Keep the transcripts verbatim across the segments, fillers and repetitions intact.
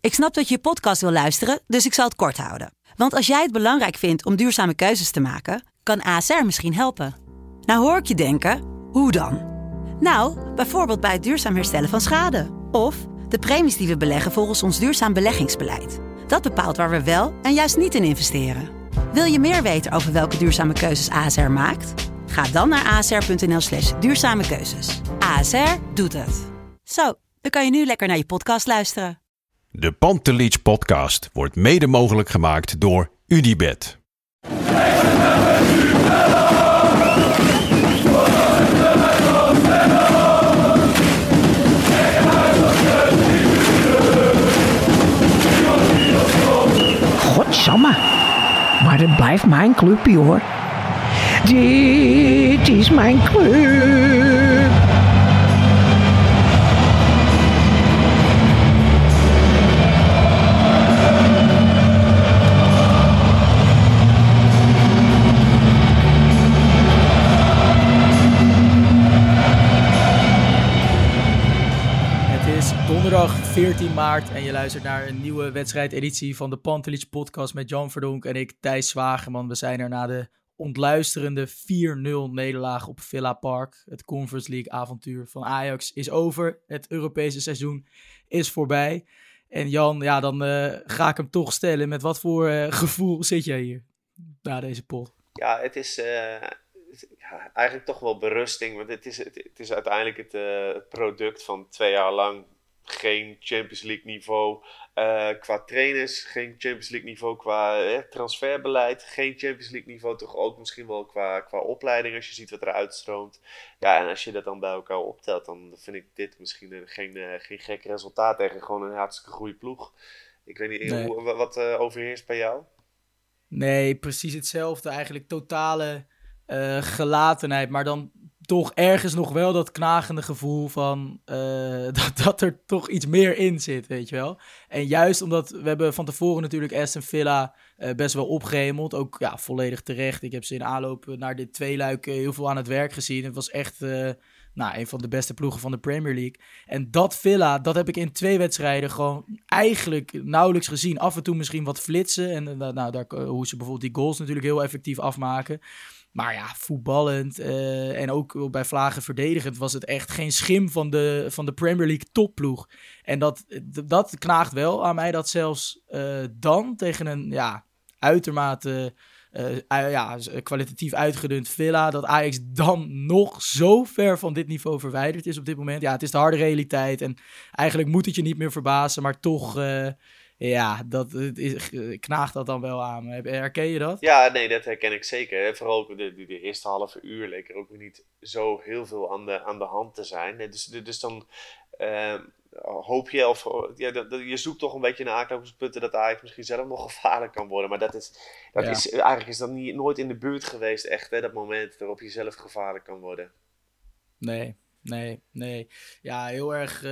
Ik snap dat je je podcast wil luisteren, dus ik zal het kort houden. Want als jij het belangrijk vindt om duurzame keuzes te maken, kan A S R misschien helpen. Nou hoor ik je denken, hoe dan? Nou, bijvoorbeeld bij het duurzaam herstellen van schade. Of de premies die we beleggen volgens ons duurzaam beleggingsbeleid. Dat bepaalt waar we wel en juist niet in investeren. Wil je meer weten over welke duurzame keuzes A S R maakt? Ga dan naar asr.nl slash duurzame keuzes. A S R doet het. Zo, dan kan je nu lekker naar je podcast luisteren. De Pantelich podcast wordt mede mogelijk gemaakt door UdiBet. Godsamme, maar het blijft mijn clubje hoor. Dit is mijn club. Donderdag veertien maart en je luistert naar een nieuwe wedstrijdeditie van de Pantelich podcast met Jan Verdonk en ik, Thijs Zwageman. We zijn er na de ontluisterende vier nul nederlaag op Villa Park. Het Conference League avontuur van Ajax is over. Het Europese seizoen is voorbij. En Jan, ja, dan uh, ga ik hem toch stellen. Met wat voor uh, gevoel zit jij hier na deze pot? Ja, het is uh, ja, eigenlijk toch wel berusting. Want het is, het, het is uiteindelijk het, uh, het product van twee jaar lang geen Champions League niveau uh, qua trainers, geen Champions League niveau qua eh, transferbeleid, geen Champions League niveau, toch ook misschien wel qua, qua opleiding als je ziet wat er uitstroomt. Ja, en als je dat dan bij elkaar optelt, dan vind ik dit misschien uh, geen, uh, geen gek resultaat tegen gewoon een hartstikke goede ploeg. Ik weet niet, nee. hoe, wat uh, overheerst bij jou? Nee, precies hetzelfde. Eigenlijk totale uh, gelatenheid, maar dan toch ergens nog wel dat knagende gevoel van uh, dat, dat er toch iets meer in zit, weet je wel. En juist omdat we hebben van tevoren natuurlijk Aston Villa uh, best wel opgehemeld. Ook ja, volledig terecht. Ik heb ze in aanloop naar dit tweeluik uh, heel veel aan het werk gezien. Het was echt uh, nou, een van de beste ploegen van de Premier League. En dat Villa, dat heb ik in twee wedstrijden gewoon eigenlijk nauwelijks gezien. Af en toe misschien wat flitsen. En uh, nou, daar, uh, hoe ze bijvoorbeeld die goals natuurlijk heel effectief afmaken. Maar ja, voetballend uh, en ook bij vlagen verdedigend was het echt geen schim van de, van de Premier League topploeg. En dat, dat knaagt wel aan mij dat zelfs uh, dan tegen een ja, uitermate uh, uh, ja, kwalitatief uitgedund Villa, dat Ajax dan nog zo ver van dit niveau verwijderd is op dit moment. Ja, het is de harde realiteit en eigenlijk moet het je niet meer verbazen, maar toch... Uh, Ja, dat is, knaagt dat dan wel aan me. Herken je dat? Ja, nee, dat herken ik zeker. Vooral ook de, de, de eerste halve uur leek er ook weer niet zo heel veel aan de, aan de hand te zijn. Dus, dus dan uh, hoop je, of ja, je zoekt toch een beetje naar aanknopingspunten dat Ajax misschien zelf nog gevaarlijk kan worden. Maar dat is, dat ja. is eigenlijk is dat niet, nooit in de buurt geweest, echt, hè, dat moment waarop je zelf gevaarlijk kan worden. Nee. Nee, nee. Ja, heel erg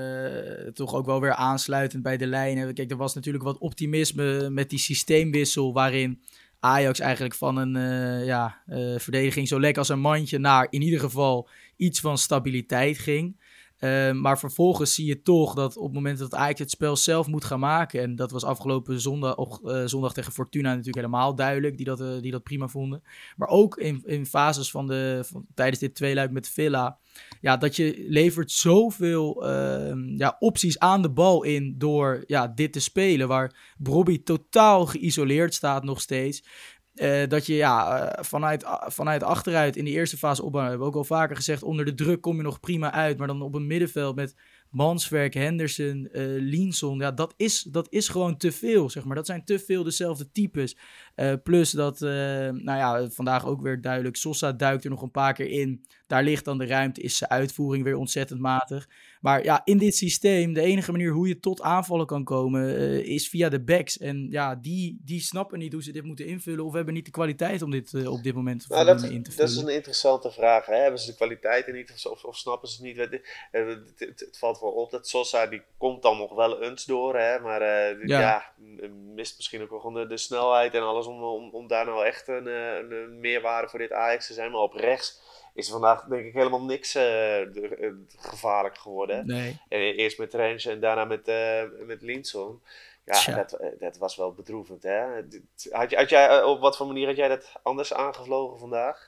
uh, toch ook wel weer aansluitend bij de lijnen. Kijk, er was natuurlijk wat optimisme met die systeemwissel waarin Ajax eigenlijk van een uh, ja, uh, verdediging zo lekker als een mandje naar in ieder geval iets van stabiliteit ging. Uh, maar vervolgens zie je toch dat op het moment dat Ajax het spel zelf moet gaan maken, en dat was afgelopen zondag, uh, zondag tegen Fortuna natuurlijk helemaal duidelijk, die dat, uh, die dat prima vonden. Maar ook in, in fases van de, van, tijdens dit tweeluik met Villa, ja, dat je levert zoveel uh, ja, opties aan de bal in door ja, dit te spelen, waar Brobbey totaal geïsoleerd staat nog steeds. Uh, dat je ja, uh, vanuit, uh, vanuit achteruit in de eerste fase opbouwen, hebben we ook al vaker gezegd, onder de druk kom je nog prima uit, maar dan op een middenveld met Manswerk, Henderson, uh, Linson, ja, dat is, dat is gewoon te veel, zeg maar. Dat zijn te veel dezelfde types. Uh, plus dat, uh, nou ja, vandaag ook weer duidelijk, Sosa duikt er nog een paar keer in. Daar ligt dan de ruimte, is zijn uitvoering weer ontzettend matig. Maar ja, in dit systeem, de enige manier hoe je tot aanvallen kan komen, uh, is via de backs. En ja, die, die snappen niet hoe ze dit moeten invullen, of hebben niet de kwaliteit om dit uh, op dit moment nou, dat, in te vullen. Dat is een interessante vraag. Hè? Hebben ze de kwaliteit er niet, of, of, of snappen ze het niet? Het, het, het, het valt wel op dat Sosa, die komt dan nog wel eens door, hè? Maar uh, ja. ja, mist misschien ook wel gewoon de, de snelheid en alles om, om, om daar nou echt een, een, een meerwaarde voor dit Ajax te zijn. Maar op rechts is vandaag denk ik helemaal niks uh, de, uh, gevaarlijk geworden. Nee. En eerst met Rens en daarna met, uh, met Linson. Ja, dat, dat was wel bedroevend, hè? Had, had jij, op wat voor manier had jij dat anders aangevlogen vandaag?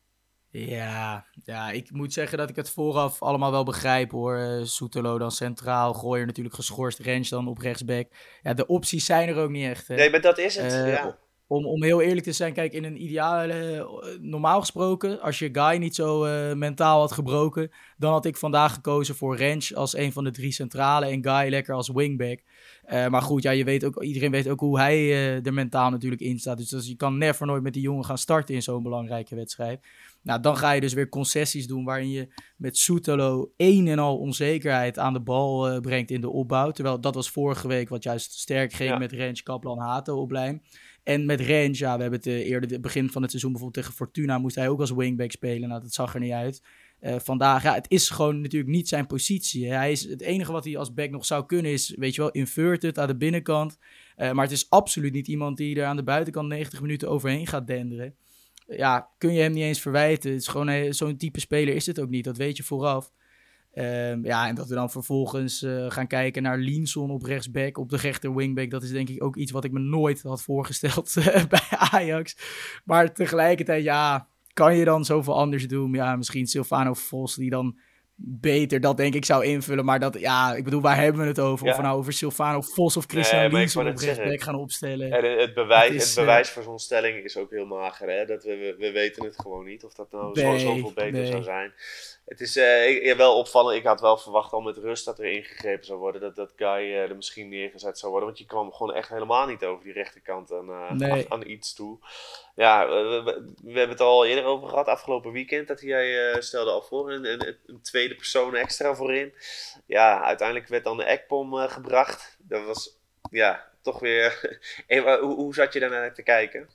Ja, ja, ik moet zeggen dat ik het vooraf allemaal wel begrijp, hoor. Uh, Soetelo dan centraal, Gooier natuurlijk geschorst, Rens dan op rechtsback. Ja, de opties zijn er ook niet echt, hè? Nee, maar dat is het, uh, ja. Om, om heel eerlijk te zijn, kijk, in een ideale, uh, normaal gesproken, als je Guy niet zo uh, mentaal had gebroken, dan had ik vandaag gekozen voor Rens als een van de drie centrale en Guy lekker als wingback. Uh, maar goed, ja, je weet ook, iedereen weet ook hoe hij uh, er mentaal natuurlijk in staat. Dus, dus je kan never nooit met die jongen gaan starten in zo'n belangrijke wedstrijd. Nou, dan ga je dus weer concessies doen waarin je met Soetelo een en al onzekerheid aan de bal uh, brengt in de opbouw. Terwijl dat was vorige week wat juist sterk ging ja. met Rens, Kaplan, Hato op lijn. En met Rens, ja, we hebben het uh, eerder, het begin van het seizoen bijvoorbeeld tegen Fortuna, moest hij ook als wingback spelen. Nou, dat zag er niet uit. Uh, vandaag, ja, het is gewoon natuurlijk niet zijn positie. Hè. Hij is, het enige wat hij als back nog zou kunnen is, weet je wel, inverted aan de binnenkant. Uh, maar het is absoluut niet iemand die er aan de buitenkant negentig minuten overheen gaat denderen. Ja, kun je hem niet eens verwijten. Het is gewoon een, zo'n type speler is het ook niet. Dat weet je vooraf. Um, ja, en dat we dan vervolgens uh, gaan kijken naar Linson op rechtsback, op de rechter wingback. Dat is denk ik ook iets wat ik me nooit had voorgesteld uh, bij Ajax. Maar tegelijkertijd, ja, kan je dan zoveel anders doen? Ja, misschien Silvano Vos die dan beter dat denk ik zou invullen. Maar dat, ja, ik bedoel, waar hebben we het over? Ja. Of we nou over Silvano Vos of Christian nee, Linson op rechtsback zeggen. gaan opstellen. En het bewijs, het, is, het bewijs voor zo'n stelling is ook heel mager. Hè? Dat we, we, we weten het gewoon niet of dat nou nee, zo, zoveel beter nee. zou zijn. Het is uh, wel opvallend. Ik had wel verwacht al met rust dat er ingegrepen zou worden. Dat, dat Guy uh, er misschien neergezet zou worden. Want je kwam gewoon echt helemaal niet over die rechterkant aan, uh, nee. aan, aan iets toe. Ja, we, we, we hebben het al eerder over gehad. Afgelopen weekend dat jij uh, stelde al voor. Een, een, een tweede persoon extra voorin. Ja, uiteindelijk werd dan de Ekpom uh, gebracht. Dat was ja, toch weer... hey, hoe, hoe zat je daarnaar te kijken?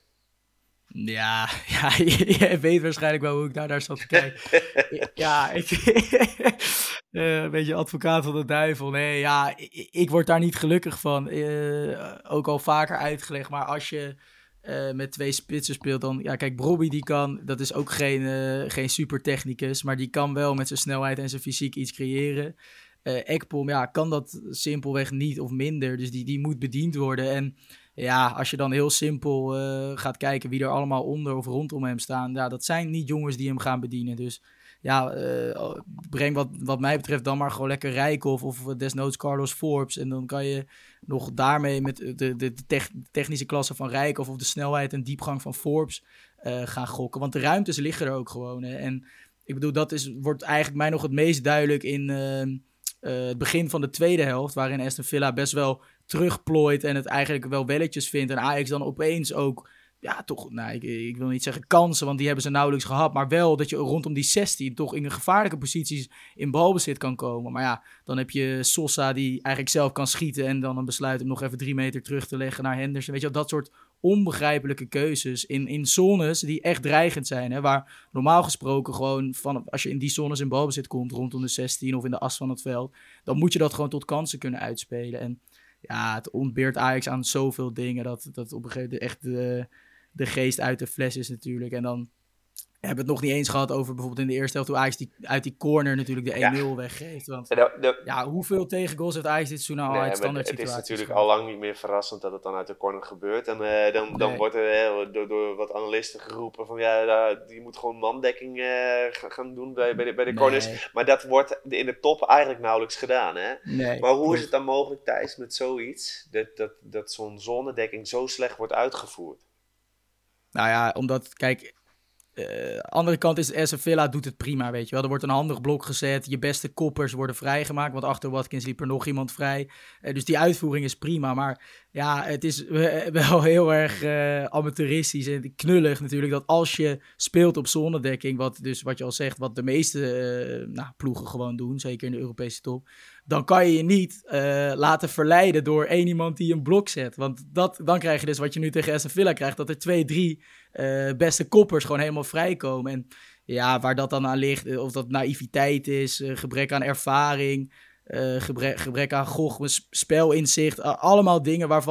Ja, ja je, je weet waarschijnlijk wel hoe ik daar naar zat te kijken. ja, ik... uh, een beetje advocaat van de duivel. Nee, ja, ik, ik word daar niet gelukkig van. Uh, ook al vaker uitgelegd, maar als je uh, met twee spitsen speelt, dan... Ja, kijk, Brobby die kan... Dat is ook geen, uh, geen supertechnicus, maar die kan wel met zijn snelheid en zijn fysiek iets creëren. Uh, Ekpom, ja, kan dat simpelweg niet of minder. Dus die, die moet bediend worden. En ja, als je dan heel simpel uh, gaat kijken wie er allemaal onder of rondom hem staan. Ja, dat zijn niet jongens die hem gaan bedienen. Dus ja, uh, breng wat, wat mij betreft dan maar gewoon lekker Rijkoff of desnoods Carlos Forbes. En dan kan je nog daarmee met de, de, de technische klasse van Rijkoff of de snelheid en diepgang van Forbes uh, gaan gokken. Want de ruimtes liggen er ook gewoon. Hè. En ik bedoel, dat is, wordt eigenlijk mij nog het meest duidelijk in... Uh, Uh, het begin van de tweede helft, waarin Aston Villa best wel terugplooit en het eigenlijk wel welletjes vindt. En Ajax dan opeens ook, ja toch, nou, ik, ik wil niet zeggen kansen, want die hebben ze nauwelijks gehad. Maar wel dat je rondom die zestien toch in gevaarlijke posities in balbezit kan komen. Maar ja, dan heb je Sosa die eigenlijk zelf kan schieten en dan een besluit om nog even drie meter terug te leggen naar Henderson. Weet je wel, dat soort onbegrijpelijke keuzes in, in zones die echt dreigend zijn. Hè, waar normaal gesproken gewoon, van, als je in die zones in balbezit komt, rondom de zestien of in de as van het veld, dan moet je dat gewoon tot kansen kunnen uitspelen. En ja, het ontbeert Ajax aan zoveel dingen, dat, dat op een gegeven moment echt de, de geest uit de fles is natuurlijk. En dan hebben we het nog niet eens gehad over bijvoorbeeld in de eerste helft hoe Ajax die, uit die corner natuurlijk de één nul ja. weggeeft. Want de, de, ja, hoeveel tegengoals heeft Ajax dit seizoen nou nee, uit standaard situaties? Het is natuurlijk al lang niet meer verrassend dat het dan uit de corner gebeurt. En uh, dan, dan nee. wordt er uh, door, door wat analisten geroepen van ja, uh, die moet gewoon mandekking uh, gaan doen bij, bij de, bij de nee. corners. Maar dat wordt in de top eigenlijk nauwelijks gedaan. Hè? Nee, maar hoe is het dan mogelijk, Thijs, met zoiets, dat, dat, dat zo'n zonnedekking zo slecht wordt uitgevoerd? Nou ja, omdat, kijk... Uh, andere kant is, Aston Villa doet het prima, weet je wel. Er wordt een handig blok gezet, je beste koppers worden vrijgemaakt, want achter Watkins liep er nog iemand vrij. Uh, dus die uitvoering is prima, maar ja, het is uh, wel heel erg uh, amateuristisch en knullig natuurlijk, dat als je speelt op zonnedekking, wat dus wat je al zegt, wat de meeste uh, nou, ploegen gewoon doen, zeker in de Europese top, dan kan je je niet uh, laten verleiden door één iemand die een blok zet. Want dat, dan krijg je dus wat je nu tegen Aston Villa krijgt, dat er twee, drie uh, beste koppers gewoon helemaal vrijkomen. En ja, waar dat dan aan ligt, of dat naïviteit is, uh, gebrek aan ervaring, uh, gebrek, gebrek aan goch, spelinzicht, uh, allemaal dingen waarvan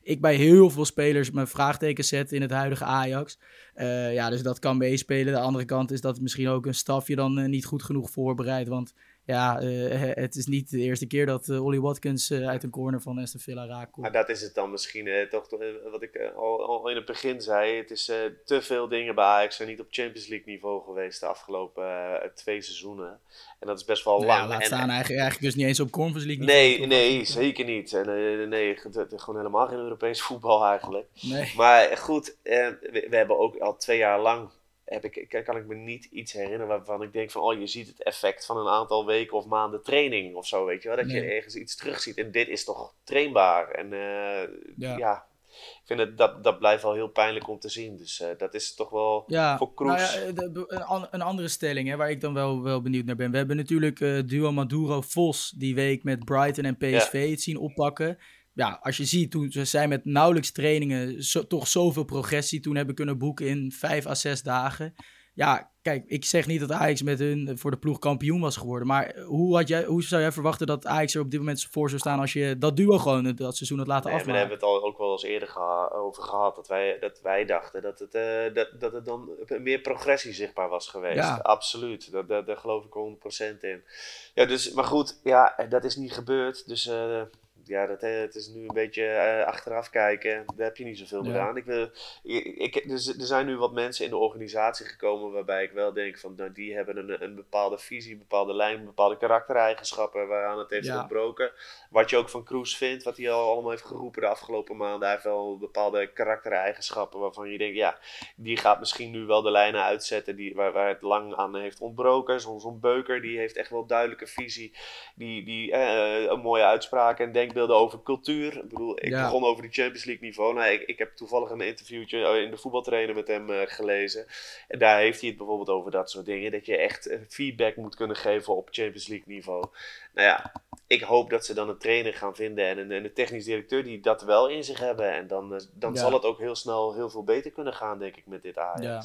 ik bij heel veel spelers mijn vraagtekens zet in het huidige Ajax. Uh, ja, dus dat kan meespelen. De andere kant is dat misschien ook een stafje dan uh, niet goed genoeg voorbereidt. Want ja, uh, het is niet de eerste keer dat uh, Ollie Watkins uh, uit een corner van Aston Villa raakt. Maar dat is het dan misschien uh, toch, uh, wat ik uh, al, al in het begin zei. Het is uh, te veel dingen bij Ajax zijn niet op Champions League niveau geweest de afgelopen uh, twee seizoenen. En dat is best wel nou lang. Ja, laat en, staan eigenlijk, eigenlijk dus niet eens op Conference League nee, niveau. Nee, zeker niet. En, uh, nee, gewoon helemaal geen Europees voetbal eigenlijk. Nee. Maar goed, uh, we, we hebben ook al twee jaar lang... Heb ik, kan ik me niet iets herinneren waarvan ik denk van... oh, je ziet het effect van een aantal weken of maanden training of zo, weet je wel. Dat nee. je ergens iets terugziet. En dit is toch trainbaar. En uh, ja. ja, ik vind het, dat, dat blijft wel heel pijnlijk om te zien. Dus uh, dat is toch wel ja, voor Kroes... Nou ja, de, een, een andere stelling hè, waar ik dan wel, wel benieuwd naar ben. We hebben natuurlijk uh, duo Maduro-Vos die week met Brighton en P S V ja. het zien oppakken... Ja, als je ziet, toen ze zijn met nauwelijks trainingen zo, toch zoveel progressie toen hebben kunnen boeken in vijf à zes dagen. Ja, kijk, ik zeg niet dat Ajax met hun voor de ploeg kampioen was geworden. Maar hoe, had jij, hoe zou jij verwachten dat Ajax er op dit moment voor zou staan als je dat duo gewoon dat seizoen had laten nee, afmaken? Daar hebben we het al ook wel eens eerder geha- over gehad. Dat wij, dat wij dachten dat het, uh, dat, dat het dan meer progressie zichtbaar was geweest. Ja. Absoluut, daar, daar, daar geloof ik honderd procent in. Ja, dus, maar goed, ja, dat is niet gebeurd. Dus... Uh, Ja, dat, het is nu een beetje uh, achteraf kijken. Daar heb je niet zoveel meer ja. aan. Ik wil, ik, ik, dus, er zijn nu wat mensen in de organisatie gekomen waarbij ik wel denk van nou, die hebben een, een bepaalde visie, een bepaalde lijn, bepaalde karaktereigenschappen waaraan het heeft ja. ontbroken. Wat je ook van Kroes vindt, wat hij al allemaal heeft geroepen de afgelopen maanden. Hij heeft wel bepaalde karaktereigenschappen waarvan je denkt, ja, die gaat misschien nu wel de lijnen uitzetten die, waar, waar het lang aan heeft ontbroken. Zo'n zo'n Beuker, die heeft echt wel duidelijke visie. Die, die uh, een mooie uitspraken en denkbeelden over cultuur. Ik bedoel, ik ja. begon over de Champions League niveau. Nou, ik, ik heb toevallig een interviewtje in de voetbaltrainer met hem uh, gelezen. En daar heeft hij het bijvoorbeeld over dat soort dingen. Dat je echt uh, feedback moet kunnen geven op Champions League niveau. Nou ja, ik hoop dat ze dan een trainer gaan vinden en een, en een technisch directeur die dat wel in zich hebben. En dan, uh, dan ja. zal het ook heel snel heel veel beter kunnen gaan, denk ik, met dit Ajax. Ja.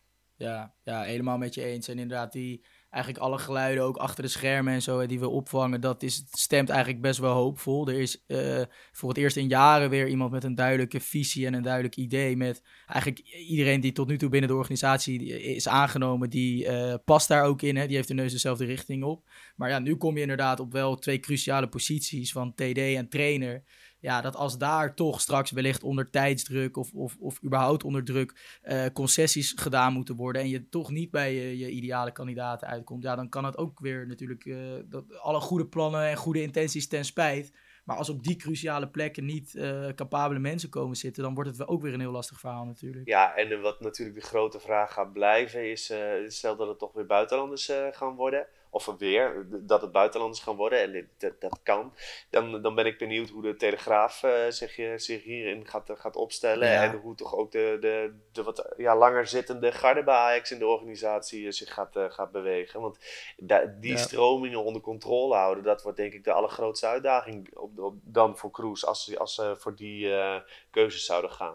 Ja, ja, helemaal met je eens. En inderdaad, die eigenlijk alle geluiden ook achter de schermen en zo die we opvangen, dat is, stemt eigenlijk best wel hoopvol. Er is uh, voor het eerst in jaren weer iemand met een duidelijke visie en een duidelijk idee. Met eigenlijk iedereen die tot nu toe binnen de organisatie is aangenomen, die uh, past daar ook in. Hè? Die heeft de neus dezelfde richting op. Maar ja, nu kom je inderdaad op wel twee cruciale posities van T D en trainer. Ja, dat als daar toch straks wellicht onder tijdsdruk of, of, of überhaupt onder druk uh, concessies gedaan moeten worden en je toch niet bij je, je ideale kandidaten uitkomt, ja, dan kan het ook weer natuurlijk uh, dat alle goede plannen en goede intenties ten spijt. Maar als op die cruciale plekken niet uh, capabele mensen komen zitten, dan wordt het ook weer een heel lastig verhaal natuurlijk. Ja, en wat natuurlijk de grote vraag gaat blijven is, uh, stel dat het toch weer buitenlanders uh, gaan worden. Of weer, dat het buitenlanders gaan worden. En dit, dat, dat kan. Dan, dan ben ik benieuwd hoe de Telegraaf uh, zich, zich hierin gaat, gaat opstellen. Ja. En hoe toch ook de, de, de wat ja, langer zittende garde bij Ajax in de organisatie uh, zich gaat, uh, gaat bewegen. Want da, die ja. stromingen onder controle houden, dat wordt denk ik de allergrootste uitdaging op, op, dan voor Kroes. Als, als ze uh, voor die uh, keuzes zouden gaan.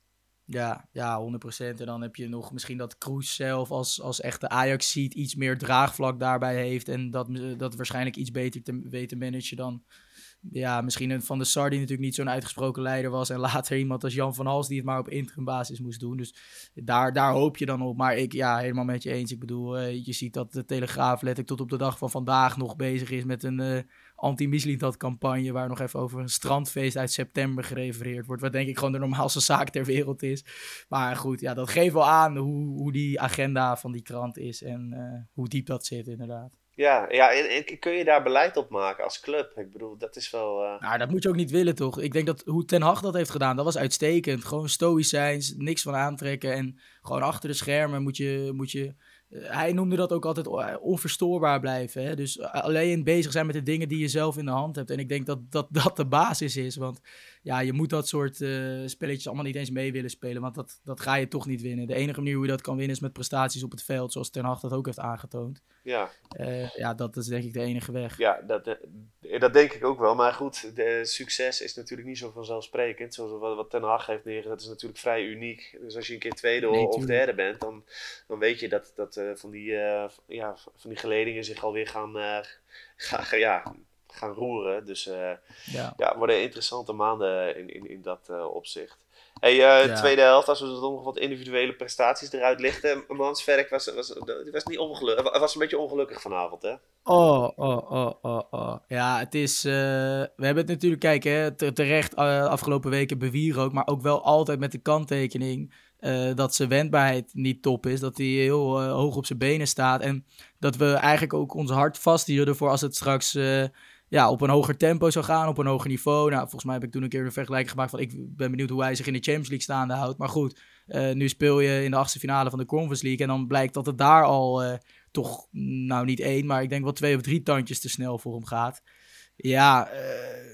Ja, ja, honderd procent. En dan heb je nog misschien dat Kroes zelf als, als echte Ajax-seat iets meer draagvlak daarbij heeft. En dat, dat waarschijnlijk iets beter te weten managen dan ja, misschien een Van der Sar die natuurlijk niet zo'n uitgesproken leider was. En later iemand als Jan van Hals die het maar op interim basis moest doen. Dus daar, daar hoop je dan op. Maar ik, ja, helemaal met je eens. Ik bedoel, uh, je ziet dat de Telegraaf letterlijk tot op de dag van vandaag nog bezig is met een uh, anti-Mislintat campagne. Waar nog even over een strandfeest uit september gerefereerd wordt. Wat denk ik gewoon de normaalste zaak ter wereld is. Maar goed, ja, dat geeft wel aan hoe, hoe die agenda van die krant is. En uh, hoe diep dat zit inderdaad. Ja, ja en, en kun je daar beleid op maken als club? Ik bedoel, dat is wel... Uh... Nou, dat moet je ook niet willen, toch? Ik denk dat hoe Ten Hag dat heeft gedaan, dat was uitstekend. Gewoon stoïcijns, niks van aantrekken. En gewoon achter de schermen moet je... Moet je uh, hij noemde dat ook altijd onverstoorbaar blijven. Hè? Dus alleen bezig zijn met de dingen die je zelf in de hand hebt. En ik denk dat dat, dat de basis is. Want ja, je moet dat soort uh, spelletjes allemaal niet eens mee willen spelen. Want dat, dat ga je toch niet winnen. De enige manier hoe je dat kan winnen is met prestaties op het veld. Zoals Ten Hag dat ook heeft aangetoond. Ja. Uh, ja, dat is denk ik de enige weg. Ja, dat, dat denk ik ook wel. Maar goed, de succes is natuurlijk niet zo vanzelfsprekend. Zoals wat, wat Ten Hag heeft neergezet, is natuurlijk vrij uniek. Dus als je een keer tweede nee, of derde bent, dan, dan weet je dat, dat uh, van, die, uh, ja, van die geledingen zich alweer gaan, uh, gaan, ja, gaan roeren. Dus uh, ja. ja, worden interessante maanden in, in, in dat uh, opzicht. Hey, uh, ja. tweede helft, als we dan nog wat individuele prestaties eruit lichten. Mansverk was, was, was niet ongelukkig, was een beetje ongelukkig vanavond, hè? Oh, oh, oh, oh, oh. Ja, het is... Uh, we hebben het natuurlijk, kijk, hè, terecht uh, afgelopen weken bewierookt, maar ook wel altijd met de kanttekening uh, dat zijn wendbaarheid niet top is. Dat hij heel uh, hoog op zijn benen staat. En dat we eigenlijk ook ons hart vasthielden voor als het straks... Uh, Ja, op een hoger tempo zou gaan, op een hoger niveau. Nou, volgens mij heb ik toen een keer een vergelijking gemaakt van... ik ben benieuwd hoe hij zich in de Champions League staande houdt. Maar goed, uh, nu speel je in de achtste finale van de Conference League... en dan blijkt dat het daar al uh, toch, nou niet één... maar ik denk wel twee of drie tandjes te snel voor hem gaat. Ja, uh,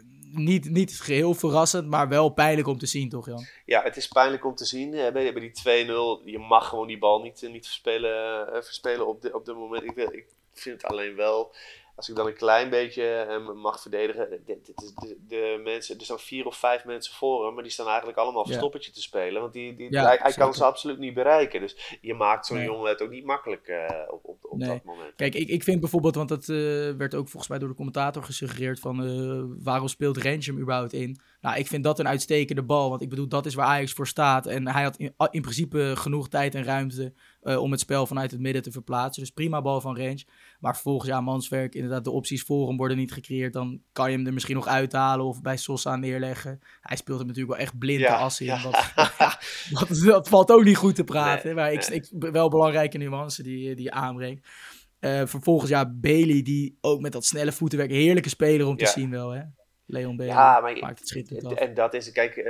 niet, niet geheel verrassend, maar wel pijnlijk om te zien, toch Jan? Ja, het is pijnlijk om te zien. Bij, bij die twee nul, je mag gewoon die bal niet, niet verspelen, uh, verspelen op, de, op dit moment. Ik, ik vind het alleen wel... Als ik dan een klein beetje uh, mag verdedigen, de, de, de, de mensen, er staan vier of vijf mensen voor hem, maar die staan eigenlijk allemaal verstoppertje ja. te spelen. Want die, die, ja, hij, hij kan ze absoluut niet bereiken. Dus je maakt zo'n nee. jongen het ook niet makkelijk uh, op, op, op nee. dat moment. Kijk, ik, ik vind bijvoorbeeld, want dat uh, werd ook volgens mij door de commentator gesuggereerd van uh, waarom speelt Rens hem überhaupt in? Nou, ik vind dat een uitstekende bal, want ik bedoel, dat is waar Ajax voor staat. En hij had in, in principe genoeg tijd en ruimte uh, om het spel vanuit het midden te verplaatsen. Dus prima bal van Rens. Maar vervolgens, ja, Mansverk, inderdaad, de opties voor hem worden niet gecreëerd. Dan kan je hem er misschien nog uithalen of bij Sosa neerleggen. Hij speelt hem natuurlijk wel echt blind ja, de as in. Ja. Dat, ja, dat, dat valt ook niet goed te praten. Nee, maar ik, nee. ik, wel belangrijke nuance die, die je aanbrengt. Uh, vervolgens, ja, Bailey, die ook met dat snelle voetenwerk, heerlijke speler om te ja. zien wel, hè. Leon Bailey ja, maar maakt het schitterend af. En dat is, kijk,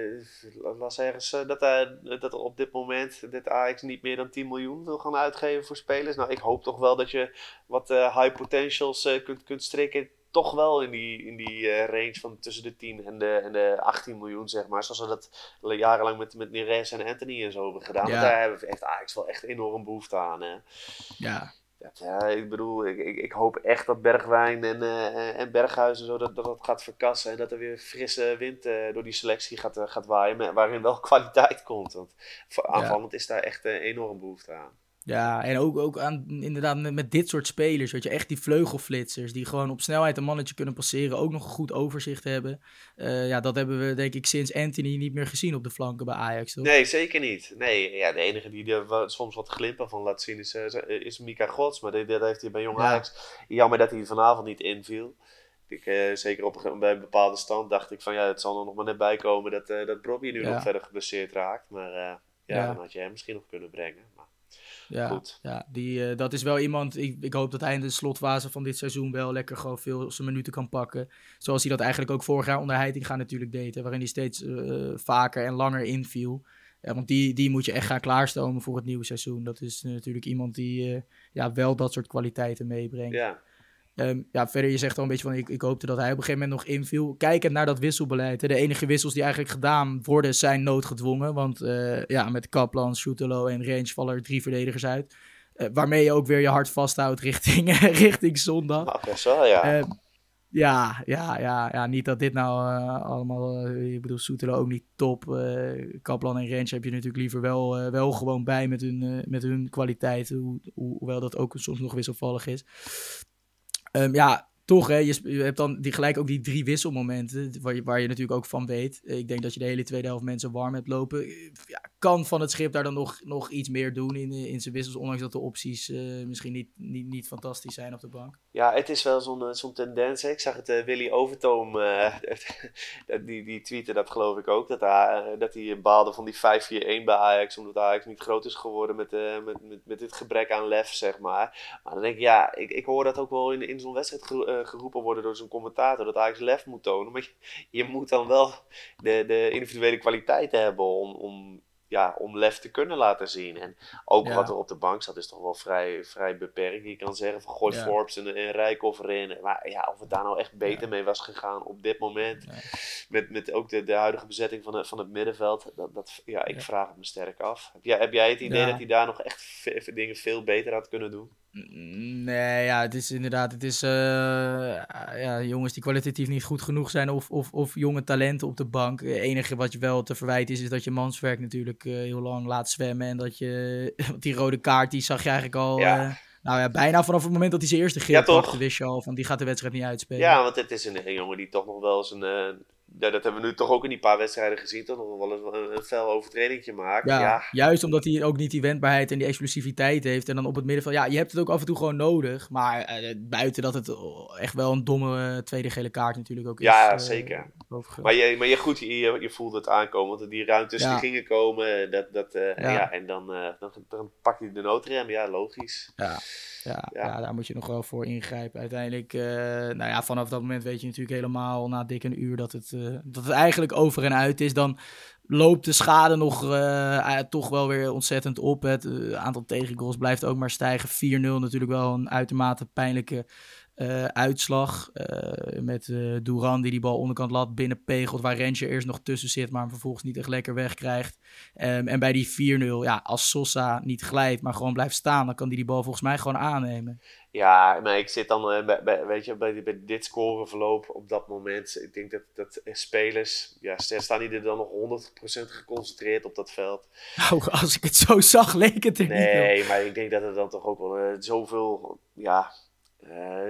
uh, las ergens uh, dat, uh, dat er op dit moment dat Ajax niet meer dan tien miljoen wil gaan uitgeven voor spelers. Nou, ik hoop toch wel dat je wat uh, high potentials uh, kunt, kunt strikken. Toch wel in die, in die uh, range van tussen de tien en de, en de achttien miljoen, zeg maar. Zoals we dat jarenlang met, met Neres en Anthony en zo hebben gedaan. Ja. Want daar hebben, heeft Ajax wel echt enorm behoefte aan, hè. Ja. Ja, ik bedoel, ik, ik, ik hoop echt dat Bergwijn en, uh, en Berghuizen zo dat, dat dat gaat verkassen. En dat er weer frisse wind uh, door die selectie gaat, uh, gaat waaien, waarin wel kwaliteit komt. Want aanvallend ja. is daar echt uh, enorm behoefte aan. Ja, en ook, ook aan, inderdaad met, met dit soort spelers, weet je, echt die vleugelflitsers die gewoon op snelheid een mannetje kunnen passeren, ook nog een goed overzicht hebben. Uh, ja, dat hebben we denk ik sinds Anthony niet meer gezien op de flanken bij Ajax, toch? Nee, zeker niet. Nee, ja, de enige die er soms wat glimpen van laat zien is, uh, is Mika Gods, maar dat, dat heeft hij bij Jong ja. Ajax. Jammer dat hij vanavond niet inviel. Ik, uh, zeker op, bij een bepaalde stand dacht ik van ja, het zal er nog maar net bij komen dat, uh, dat Bobby nu ja. nog verder geblesseerd raakt. Maar uh, ja, ja, dan had je hem misschien nog kunnen brengen. Maar Ja, goed. ja die, uh, dat is wel iemand, ik, ik hoop dat hij in de slotfase van dit seizoen wel lekker gewoon veel zijn minuten kan pakken. Zoals hij dat eigenlijk ook vorig jaar onder Heitinga natuurlijk deed, hè, waarin hij steeds uh, vaker en langer inviel. Ja, want die, die moet je echt gaan klaarstomen voor het nieuwe seizoen. Dat is uh, natuurlijk iemand die uh, ja, wel dat soort kwaliteiten meebrengt. Ja. Um, ja, verder, je zegt al een beetje van, ik, ik hoopte dat hij op een gegeven moment nog inviel. Kijkend naar dat wisselbeleid, hè, de enige wissels die eigenlijk gedaan worden, zijn noodgedwongen. Want uh, ja, met Kaplan, Soetelo en Range vallen er drie verdedigers uit. Uh, waarmee je ook weer je hart vasthoudt richting, richting zondag. Nou, best wel, ja. Uh, ja, ja, ja, ja, niet dat dit nou uh, allemaal, uh, ik bedoel, Soetelo ook niet top. Uh, Kaplan en Range heb je natuurlijk liever wel, uh, wel gewoon bij met hun, uh, met hun kwaliteiten. Ho- ho- hoewel dat ook soms nog wisselvallig is. Um, ja, toch, hè, je, je hebt dan die, gelijk ook die drie wisselmomenten, waar je, waar je natuurlijk ook van weet. Ik denk dat je de hele tweede helft mensen warm hebt lopen. Ja, kan Van het Schip daar dan nog, nog iets meer doen in, in zijn wissels, ondanks dat de opties uh, misschien niet, niet, niet fantastisch zijn op de bank? Ja, het is wel zo'n, zo'n tendens. Hè. Ik zag het uh, Willy Overtoom, uh, die, die tweette dat geloof ik ook, dat hij, uh, dat hij baalde van die vijf vier een bij Ajax, omdat Ajax niet groot is geworden met, uh, met, met, met dit gebrek aan lef, zeg maar. Maar dan denk ik, ja, ik, ik hoor dat ook wel in, in zo'n wedstrijd ge, uh, geroepen worden door zo'n commentator, dat Ajax lef moet tonen. Maar je, je moet dan wel de, de individuele kwaliteiten hebben om... om Ja, om lef te kunnen laten zien. En ook ja. wat er op de bank staat is toch wel vrij, vrij beperkt. Je kan zeggen van gooi ja. Forbes en, en Rijkoff erin. Maar ja, of het daar nou echt beter ja. mee was gegaan op dit moment. Ja. Met, met ook de, de huidige bezetting van, de, van het middenveld. Dat, dat, ja, ik ja. vraag het me sterk af. Heb jij, heb jij het idee ja. dat hij daar nog echt v- dingen veel beter had kunnen doen? Nee, ja, het is inderdaad, het is uh, ja, jongens die kwalitatief niet goed genoeg zijn of, of, of jonge talenten op de bank. Het enige wat je wel te verwijten is, is dat je Mansverk natuurlijk uh, heel lang laat zwemmen en dat je, die rode kaart, die zag je eigenlijk al, ja. uh, Nou ja, bijna vanaf het moment dat hij zijn eerste geel Ja, toch? pakte, wist je al van die gaat de wedstrijd niet uitspelen. Ja, want het is een, een jongen die toch nog wel eens een... Uh, ja, dat hebben we nu toch ook in die paar wedstrijden gezien. Toch nog wel eens een, een fel overtredingje maakt. Ja, ja, juist omdat hij ook niet die wendbaarheid en die explosiviteit heeft. En dan op het middenveld, ja, je hebt het ook af en toe gewoon nodig. Maar uh, buiten dat het echt wel een domme uh, tweede gele kaart natuurlijk ook is. Ja, uh, zeker. Maar je, maar je, goed, je, je voelde het aankomen. Want die ruimtes ja. die gingen komen. Dat, dat, uh, ja. En, ja, en dan, uh, dan, dan pak je de noodrem. Ja, logisch. Ja. Ja, ja. ja, daar moet je nog wel voor ingrijpen. Uiteindelijk, uh, nou ja, vanaf dat moment weet je natuurlijk helemaal na dik een uur dat het, uh, dat het eigenlijk over en uit is. Dan loopt de schade nog uh, toch wel weer ontzettend op. Het uh, aantal tegengoals blijft ook maar stijgen. vier nul natuurlijk wel een uitermate pijnlijke uh, uitslag. Uh, met uh, Duran die die bal onderkant lat binnenpegelt. Waar Rensje eerst nog tussen zit, maar hem vervolgens niet echt lekker wegkrijgt. Um, en bij die vier nul, ja, als Sosa niet glijdt, maar gewoon blijft staan, dan kan die die bal volgens mij gewoon aannemen. Ja, maar ik zit dan, uh, bij, bij, weet je, bij, bij dit scoreverloop op dat moment. Ik denk dat, dat spelers, ja, staan die er dan nog honderd procent geconcentreerd op dat veld? Nou, als ik het zo zag, leek het er nee, niet op. Nee, maar ik denk dat er dan toch ook wel uh, zoveel, ja, uh,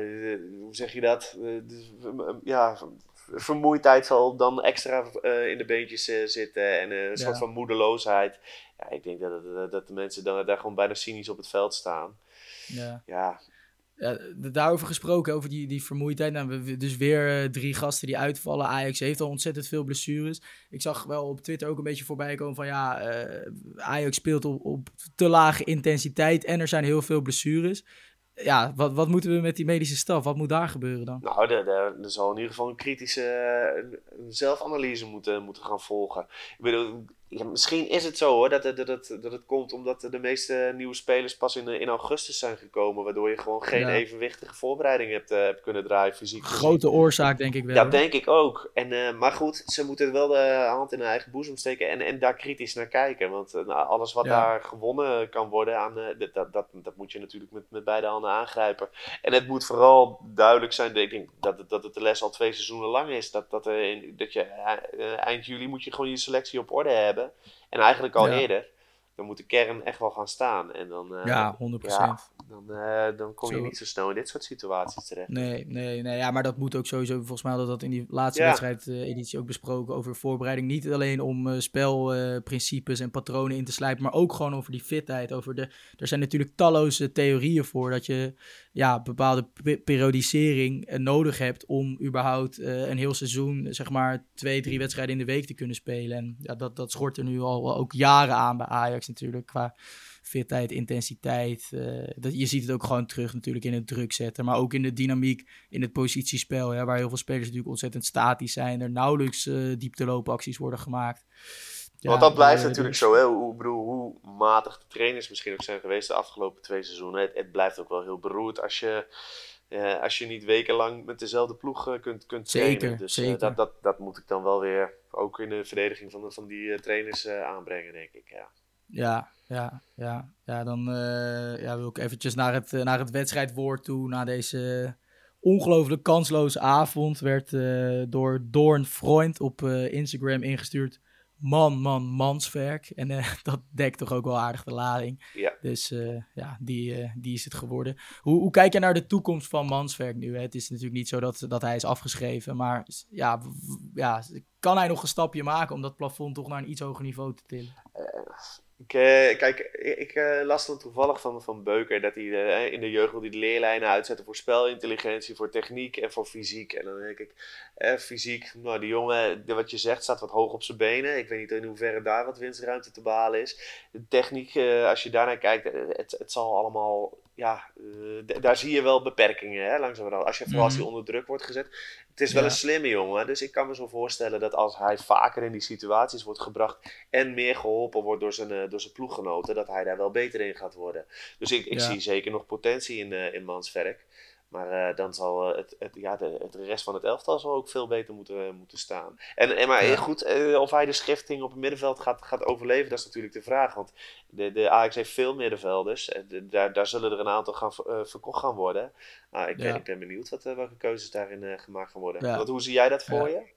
hoe zeg je dat? Uh, uh, ja, vermoeidheid zal dan extra uh, in de beentjes uh, zitten en uh, een ja. soort van moedeloosheid. Ja, ik denk dat, het, dat de mensen dan, daar gewoon bijna cynisch op het veld staan. Ja. Ja. Ja, daarover gesproken, over die, die vermoeidheid. Nou, we, dus weer uh, drie gasten die uitvallen. Ajax heeft al ontzettend veel blessures. Ik zag wel op Twitter ook een beetje voorbij komen van ja, uh, Ajax speelt op, op te lage intensiteit en er zijn heel veel blessures. Ja, wat, wat moeten we met die medische staf? Wat moet daar gebeuren dan? Nou, er, er, er zal in ieder geval een kritische uh, zelfanalyse moeten, moeten gaan volgen. Ik bedoel, ja, misschien is het zo hoor, dat, dat, dat, dat het komt omdat de meeste nieuwe spelers pas in, in augustus zijn gekomen. Waardoor je gewoon geen ja. evenwichtige voorbereiding hebt, uh, hebt kunnen draaien fysiek. Grote oorzaak denk ik wel. Ja, hoor. denk ik ook. En, uh, maar goed, ze moeten wel de hand in hun eigen boezem steken en, en daar kritisch naar kijken. Want uh, nou, alles wat ja. daar gewonnen kan worden, aan, uh, dat, dat, dat, dat moet je natuurlijk met, met beide handen aangrijpen. En het moet vooral duidelijk zijn, ik denk dat, dat het de les al twee seizoenen lang is. Dat, dat, uh, in, dat je uh, eind juli moet je gewoon je selectie op orde hebben. En eigenlijk al ja. eerder, dan moet de kern echt wel gaan staan. En dan, uh, ja, honderd procent. Ja, dan, uh, dan kom je zo. niet zo snel in dit soort situaties terecht. Nee, nee, nee, ja, maar dat moet ook sowieso, volgens mij hadden we dat in die laatste ja. wedstrijd-editie uh, ook besproken, over voorbereiding. Niet alleen om uh, spelprincipes uh, en patronen in te slijpen, maar ook gewoon over die fitheid. Over de, er zijn natuurlijk talloze theorieën voor dat je ja, bepaalde p- periodisering uh, nodig hebt om überhaupt uh, een heel seizoen, zeg maar, twee, drie wedstrijden in de week te kunnen spelen. En ja, dat, dat schort er nu al ook jaren aan bij Ajax natuurlijk, qua fitheid, intensiteit. Uh, dat, je ziet het ook gewoon terug natuurlijk in het druk zetten, maar ook in de dynamiek, in het positiespel, ja, waar heel veel spelers natuurlijk ontzettend statisch zijn. Er nauwelijks uh, diepteloopacties worden gemaakt. Ja, Want dat blijft uh, natuurlijk dus zo, hè? Hoe, bedoel, hoe matig de trainers misschien ook zijn geweest de afgelopen twee seizoenen. Het, het blijft ook wel heel beroerd als je, uh, als je niet wekenlang met dezelfde ploeg uh, kunt, kunt trainen. Zeker, dus zeker. Uh, dat, dat, dat moet ik dan wel weer ook in de verdediging van, van die uh, trainers uh, aanbrengen, denk ik, ja. Ja, ja, ja. Ja, dan uh, ja, wil ik eventjes naar het, naar het wedstrijdwoord toe. Na deze ongelooflijk kansloze avond werd uh, door Doorn Freund op uh, Instagram ingestuurd. Man, man, manswerk. En uh, dat dekt toch ook wel aardig de lading. Ja. Dus uh, ja, die, uh, die is het geworden. Hoe, hoe kijk je naar de toekomst van manswerk nu? Hè? Het is natuurlijk niet zo dat, dat hij is afgeschreven. Maar ja, w- ja, kan hij nog een stapje maken om dat plafond toch naar een iets hoger niveau te tillen? Uh, ik, uh, kijk, ik uh, las dan toevallig van, van Beuker dat hij uh, in de jeugd wil die de leerlijnen uitzetten voor spelintelligentie, voor techniek en voor fysiek. En dan denk ik, uh, fysiek, nou die jongen, wat je zegt, staat wat hoog op zijn benen. Ik weet niet in hoeverre daar wat winstruimte te behalen is. De techniek, uh, als je daarnaar kijkt, het, het zal allemaal, ja, uh, d- daar zie je wel beperkingen, hè, langzamerhand. Als je vooral als hij onder druk wordt gezet. Het is wel ja. een slimme jongen, dus ik kan me zo voorstellen dat als hij vaker in die situaties wordt gebracht en meer geholpen wordt door zijn, uh, door zijn ploeggenoten, dat hij daar wel beter in gaat worden. Dus ik, ik ja. zie zeker nog potentie in, uh, in Manswerk. Maar uh, dan zal uh, het, het, ja, de, het rest van het elftal zal ook veel beter moeten, uh, moeten staan. En, en maar ja. goed, uh, of hij de schifting op het middenveld gaat, gaat overleven, dat is natuurlijk de vraag. Want de, de Ajax heeft veel middenvelders. De, daar, daar zullen er een aantal gaan, uh, verkocht gaan worden. Nou, ik, ja. ben, ik ben benieuwd wat, uh, welke keuzes daarin uh, gemaakt gaan worden. Ja. Want hoe zie jij dat voor ja. je?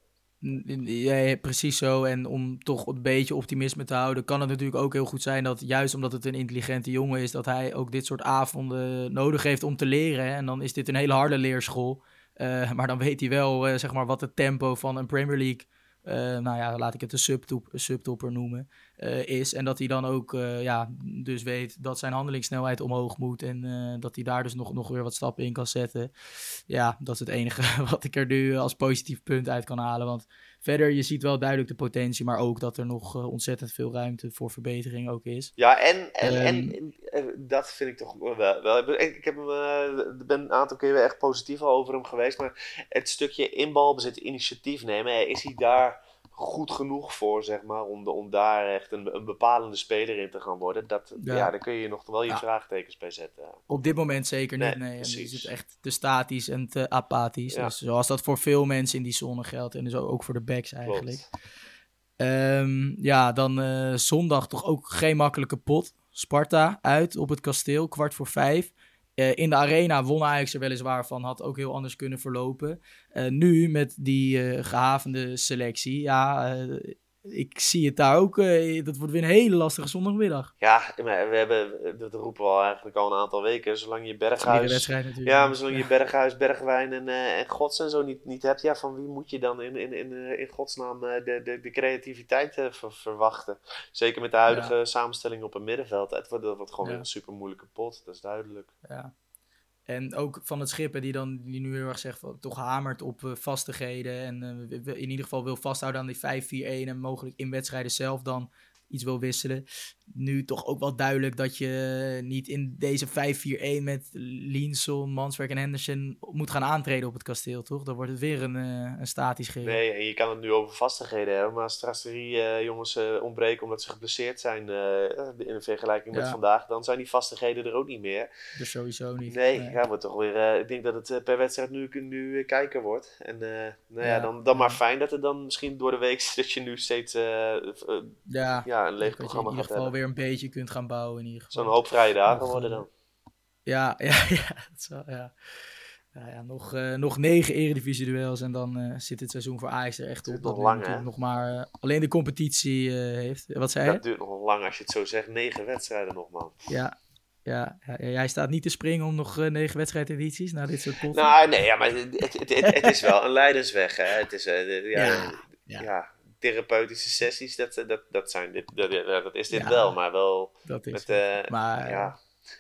Ja, precies zo. En om toch een beetje optimisme te houden, kan het natuurlijk ook heel goed zijn dat juist omdat het een intelligente jongen is, dat hij ook dit soort avonden nodig heeft om te leren. Hè? En dan is dit een hele harde leerschool. Uh, maar dan weet hij wel, uh, zeg maar, wat het tempo van een Premier League, uh, nou ja, laat ik het een subtop, subtopper noemen, uh, is. En dat hij dan ook, uh, ja, dus weet dat zijn handelingssnelheid omhoog moet en uh, dat hij daar dus nog, nog weer wat stappen in kan zetten. Ja, dat is het enige wat ik er nu als positief punt uit kan halen. Want verder, je ziet wel duidelijk de potentie, maar ook dat er nog uh, ontzettend veel ruimte voor verbetering ook is. Ja, en, en, um, en, en dat vind ik toch wel... wel ik heb hem, uh, ben een aantal keer echt positief al over hem geweest, maar het stukje inbalbezit, initiatief nemen, is hij daar goed genoeg voor, zeg maar, om, de, om daar echt een, een bepalende speler in te gaan worden. Dat, ja. ja, daar kun je nog wel je ja. vraagtekens bij zetten. Op dit moment zeker niet, nee. nee. Dan is het echt te statisch en te apathisch. Ja. Dus zoals dat voor veel mensen in die zone geldt. En dus ook voor de backs eigenlijk. Um, ja, dan uh, zondag toch ook geen makkelijke pot. Sparta uit op het Kasteel, kwart voor vijf. Uh, in de arena won Ajax er weliswaar van, had ook heel anders kunnen verlopen. Uh, nu met die uh, gehavende selectie, ja, uh, ik zie het daar ook. Uh, dat wordt weer een hele lastige zondagmiddag. Ja, maar we hebben, dat roepen we al eigenlijk al een aantal weken. Zolang je Berghuis, ja, maar zolang ja. je Berghuis, Bergwijn en, uh, en Gods en zo niet, niet hebt, ja, van wie moet je dan in, in, in, in godsnaam uh, de, de, de creativiteit uh, ver, verwachten? Zeker met de huidige ja. samenstelling op het middenveld. Het wordt, dat wordt gewoon ja. een super moeilijke pot, dat is duidelijk. Ja. En ook van het Schippen die dan die nu heel erg zegt, van, toch hamert op uh, vastigheden. En uh, in ieder geval wil vasthouden aan die vijf vier een. En mogelijk in wedstrijden zelf dan iets wil wisselen. Nu toch ook wel duidelijk dat je niet in deze vijf vier een met Linsson, Manswerk en Henderson moet gaan aantreden op het Kasteel, toch? Dan wordt het weer een, uh, een statisch geheel. Nee, en je kan het nu over vastigheden hebben, maar als straks drie uh, jongens uh, ontbreken omdat ze geblesseerd zijn uh, in vergelijking met ja. vandaag, dan zijn die vastigheden er ook niet meer. Dus sowieso niet. Nee, nee. Ja, wordt toch weer, uh, ik denk dat het uh, per wedstrijd nu, nu uh, kijken wordt. En uh, nou ja, ja, dan, dan maar fijn dat het dan misschien door de week dat je nu steeds uh, uh, ja. ja, een leeg dat programma je in ieder geval weer een beetje kunt gaan bouwen in ieder geval. Zo'n hoop vrije dagen nog, worden dan. Ja, ja, ja. Dat zou, ja. Ja, ja, nog, uh, nog negen eredivisie-duels en dan uh, zit het seizoen voor Ajax er echt op. Het dat nog lang, hè? Nog maar uh, alleen de competitie uh, heeft. Wat zei je? Dat duurt nog lang als je het zo zegt. Negen wedstrijden nog, man. Ja. Ja, ja, jij staat niet te springen om nog uh, negen wedstrijdedities na dit soort potten. Nou, nee, ja, maar het, het, het, het is wel een lijdensweg, hè. Het is, uh, de, ja, ja, ja. ja, therapeutische sessies, dat, dat, dat, zijn dit, dat, dat is dit ja, wel, maar wel dat is met, uh, maar, ja...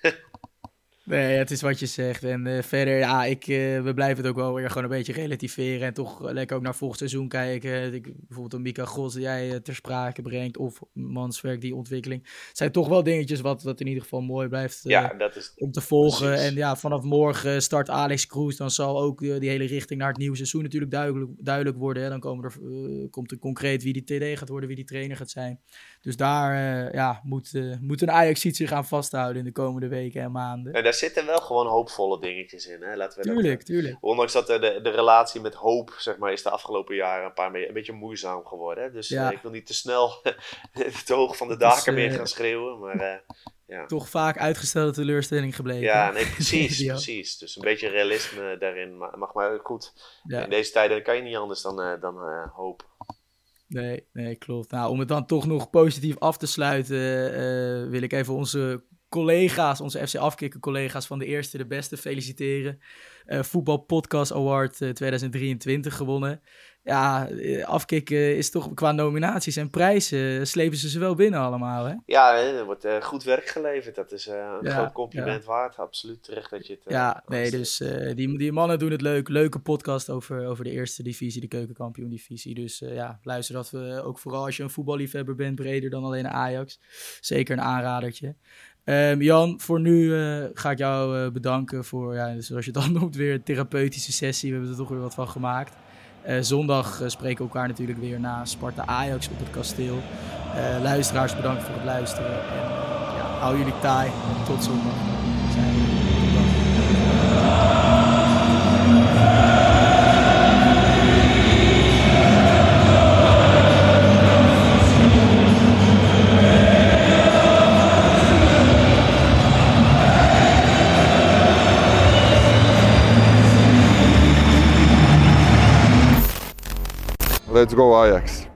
Nee, het is wat je zegt. En uh, verder, ja, ik, uh, we blijven het ook wel weer gewoon een beetje relativeren. En toch lekker ook naar volgend seizoen kijken. Ik, bijvoorbeeld een Mika Gos die jij uh, ter sprake brengt. Of Manswerk, die ontwikkeling. Het zijn toch wel dingetjes wat, wat in ieder geval mooi blijft uh, ja, dat is, om te volgen. Precies. En ja, vanaf morgen start Alex Kroes. Dan zal ook uh, die hele richting naar het nieuwe seizoen natuurlijk duidelijk, duidelijk worden. Hè. Dan komen er, uh, komt er concreet wie die T D gaat worden, wie die trainer gaat zijn. Dus daar uh, ja, moet, uh, moet een Ajax-ziet zich aan vasthouden in de komende weken en maanden. En daar zitten wel gewoon hoopvolle dingetjes in. Hè? Laten we tuurlijk, dat, tuurlijk. Ondanks dat de, de, de relatie met hoop, zeg maar, is de afgelopen jaren een paar mee, een beetje moeizaam geworden. Hè? Dus ja. uh, ik wil niet te snel te hoog van de daken meer uh, gaan schreeuwen. Maar, uh, ja. Toch vaak uitgestelde teleurstelling gebleken. Ja, nee, precies, precies. Dus een beetje realisme daarin mag maar goed. Ja. In deze tijden kan je niet anders dan, uh, dan uh, hoop. Nee, nee, klopt. Nou, om het dan toch nog positief af te sluiten, uh, wil ik even onze collega's, onze F C Afkikken collega's van de eerste de beste feliciteren. Uh, Voetbal Podcast Award uh, tweeduizend drieëntwintig gewonnen. Ja, uh, Afkikken is toch qua nominaties en prijzen, uh, slepen ze ze wel binnen allemaal, hè? Ja, er wordt uh, goed werk geleverd. Dat is uh, een ja, groot compliment ja. waard. Absoluut terecht dat je het... Uh, ja, nee, dus uh, die, die mannen doen het leuk. Leuke podcast over, over de eerste divisie, de keukenkampioen-divisie. Dus uh, ja, luister dat we ook vooral als je een voetballiefhebber bent, breder dan alleen Ajax. Zeker een aanradertje. Um, Jan, voor nu uh, ga ik jou uh, bedanken voor, ja, zoals je het dan noemt, weer een therapeutische sessie. We hebben er toch weer wat van gemaakt. Uh, zondag uh, spreken we elkaar natuurlijk weer na Sparta Ajax op het Kasteel. Uh, luisteraars, bedankt voor het luisteren. En uh, ja, hou jullie taai. Tot zondag. Zijn we. Let's go Ajax.